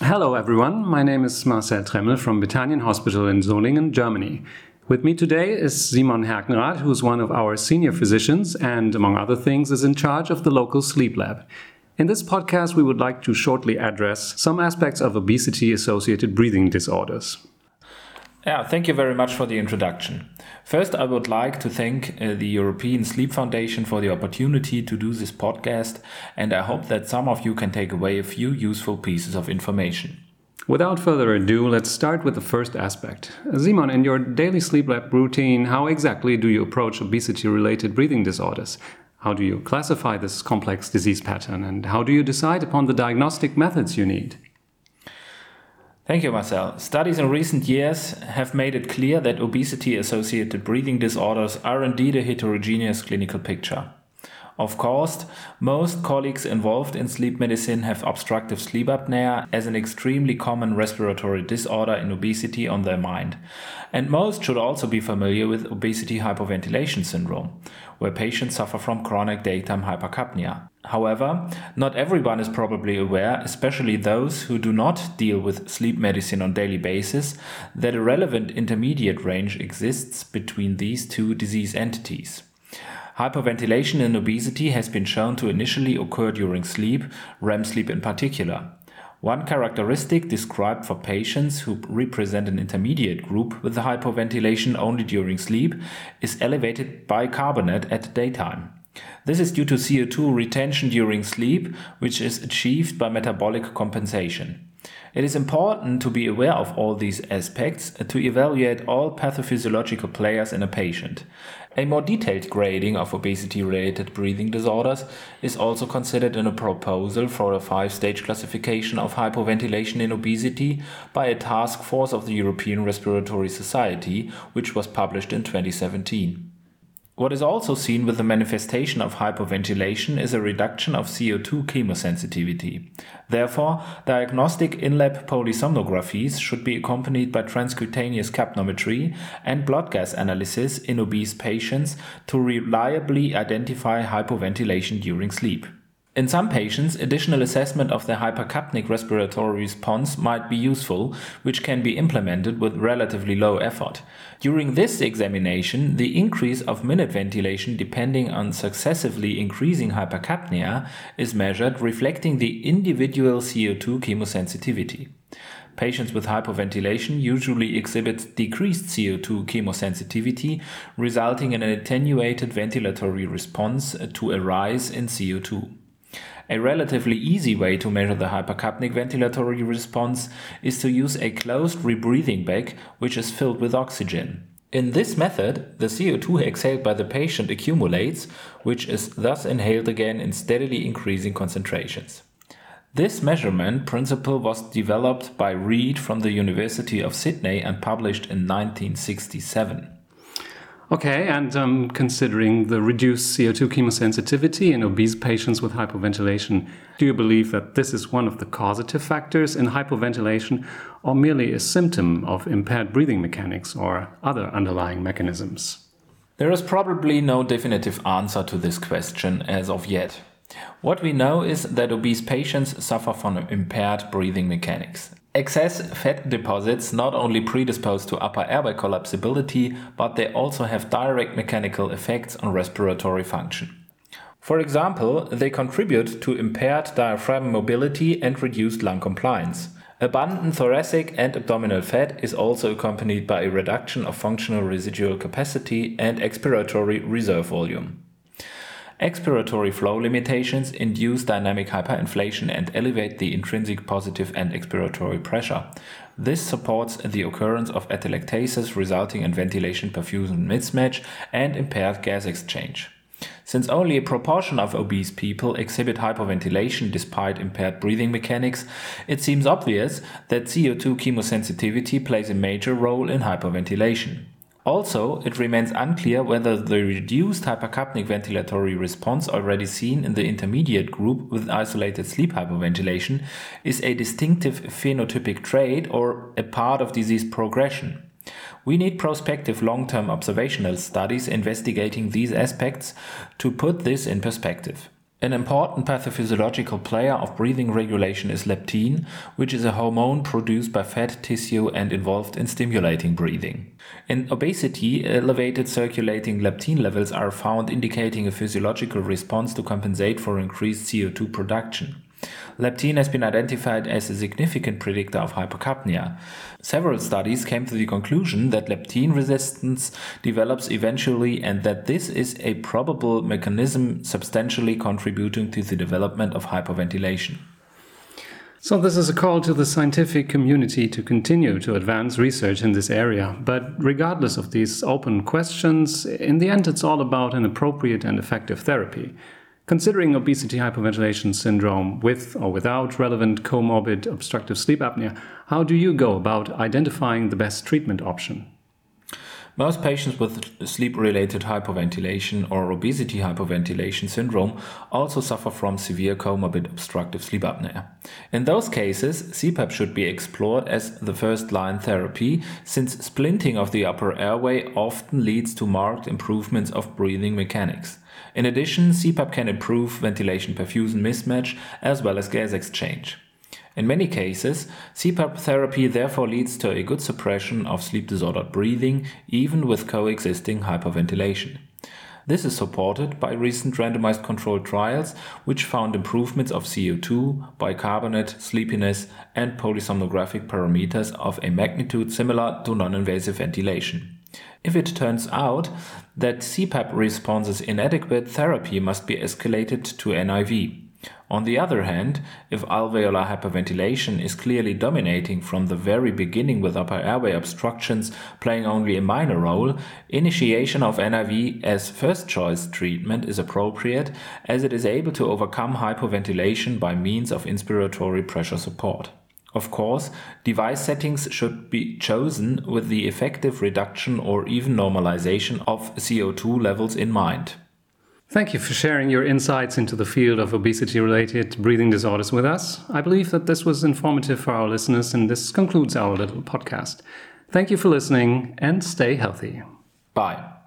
Hello everyone, my name is Marcel Tremmel from Bethanien Hospital in Solingen, Germany. With me today is Simon Herkenrath, who is one of our senior physicians and, among other things, is in charge of the local sleep lab. In this podcast, we would like to shortly address some aspects of obesity-associated breathing disorders. Thank you very much for the introduction. First, I would like to thank the European Sleep Foundation for the opportunity to do this podcast, and I hope that some of you can take away a few useful pieces of information. Without further ado, let's start with the first aspect. Simon, in your daily sleep lab routine, how exactly do you approach obesity-related breathing disorders? How do you classify this complex disease pattern, and how do you decide upon the diagnostic methods you need? Thank you, Marcel. Studies in recent years have made it clear that obesity-associated breathing disorders are indeed a heterogeneous clinical picture. Of course, most colleagues involved in sleep medicine have obstructive sleep apnea as an extremely common respiratory disorder in obesity on their mind. And most should also be familiar with obesity hypoventilation syndrome, where patients suffer from chronic daytime hypercapnia. However, not everyone is probably aware, especially those who do not deal with sleep medicine on a daily basis, that a relevant intermediate range exists between these two disease entities. Hyperventilation in obesity has been shown to initially occur during sleep, REM sleep in particular. One characteristic described for patients who represent an intermediate group with hypoventilation only during sleep is elevated bicarbonate at daytime. This is due to CO2 retention during sleep, which is achieved by metabolic compensation. It is important to be aware of all these aspects to evaluate all pathophysiological players in a patient. A more detailed grading of obesity-related breathing disorders is also considered in a proposal for a 5-stage classification of hypoventilation in obesity by a task force of the European Respiratory Society, which was published in 2017. What is also seen with the manifestation of hypoventilation is a reduction of CO2 chemosensitivity. Therefore, diagnostic in-lab polysomnographies should be accompanied by transcutaneous capnometry and blood gas analysis in obese patients to reliably identify hypoventilation during sleep. In some patients, additional assessment of the hypercapnic respiratory response might be useful, which can be implemented with relatively low effort. During this examination, the increase of minute ventilation depending on successively increasing hypercapnia is measured, reflecting the individual CO2 chemosensitivity. Patients with hypoventilation usually exhibit decreased CO2 chemosensitivity, resulting in an attenuated ventilatory response to a rise in CO2. A relatively easy way to measure the hypercapnic ventilatory response is to use a closed rebreathing bag which is filled with oxygen. In this method, the CO2 exhaled by the patient accumulates, which is thus inhaled again in steadily increasing concentrations. This measurement principle was developed by Reid from the University of Sydney and published in 1967. Okay, and considering the reduced CO2 chemosensitivity in obese patients with hypoventilation, do you believe that this is one of the causative factors in hypoventilation or merely a symptom of impaired breathing mechanics or other underlying mechanisms? There is probably no definitive answer to this question as of yet. What we know is that obese patients suffer from impaired breathing mechanics. Excess fat deposits not only predispose to upper airway collapsibility, but they also have direct mechanical effects on respiratory function. For example, they contribute to impaired diaphragm mobility and reduced lung compliance. Abundant thoracic and abdominal fat is also accompanied by a reduction of functional residual capacity and expiratory reserve volume. Expiratory flow limitations induce dynamic hyperinflation and elevate the intrinsic positive end expiratory pressure. This supports the occurrence of atelectasis, resulting in ventilation-perfusion mismatch and impaired gas exchange. Since only a proportion of obese people exhibit hypoventilation despite impaired breathing mechanics, it seems obvious that CO2 chemosensitivity plays a major role in hypoventilation. Also, it remains unclear whether the reduced hypercapnic ventilatory response already seen in the intermediate group with isolated sleep hypoventilation is a distinctive phenotypic trait or a part of disease progression. We need prospective long-term observational studies investigating these aspects to put this in perspective. An important pathophysiological player of breathing regulation is leptin, which is a hormone produced by fat tissue and involved in stimulating breathing. In obesity, elevated circulating leptin levels are found, indicating a physiological response to compensate for increased CO2 production. Leptin has been identified as a significant predictor of hypercapnia. Several studies came to the conclusion that leptin resistance develops eventually and that this is a probable mechanism substantially contributing to the development of hyperventilation. So this is a call to the scientific community to continue to advance research in this area. But regardless of these open questions, in the end it's all about an appropriate and effective therapy. Considering obesity hyperventilation syndrome with or without relevant comorbid obstructive sleep apnea, how do you go about identifying the best treatment option? Most patients with sleep-related hyperventilation or obesity hyperventilation syndrome also suffer from severe comorbid obstructive sleep apnea. In those cases, CPAP should be explored as the first-line therapy, since splinting of the upper airway often leads to marked improvements of breathing mechanics. In addition, CPAP can improve ventilation-perfusion mismatch as well as gas exchange. In many cases, CPAP therapy therefore leads to a good suppression of sleep-disordered breathing, even with coexisting hyperventilation. This is supported by recent randomized controlled trials, which found improvements of CO2, bicarbonate, sleepiness, and polysomnographic parameters of a magnitude similar to non-invasive ventilation. If it turns out that CPAP response is inadequate, therapy must be escalated to NIV. On the other hand, if alveolar hyperventilation is clearly dominating from the very beginning with upper airway obstructions playing only a minor role, initiation of NIV as first-choice treatment is appropriate, as it is able to overcome hyperventilation by means of inspiratory pressure support. Of course, device settings should be chosen with the effective reduction or even normalization of CO2 levels in mind. Thank you for sharing your insights into the field of obesity-related breathing disorders with us. I believe that this was informative for our listeners, and this concludes our little podcast. Thank you for listening, and stay healthy. Bye.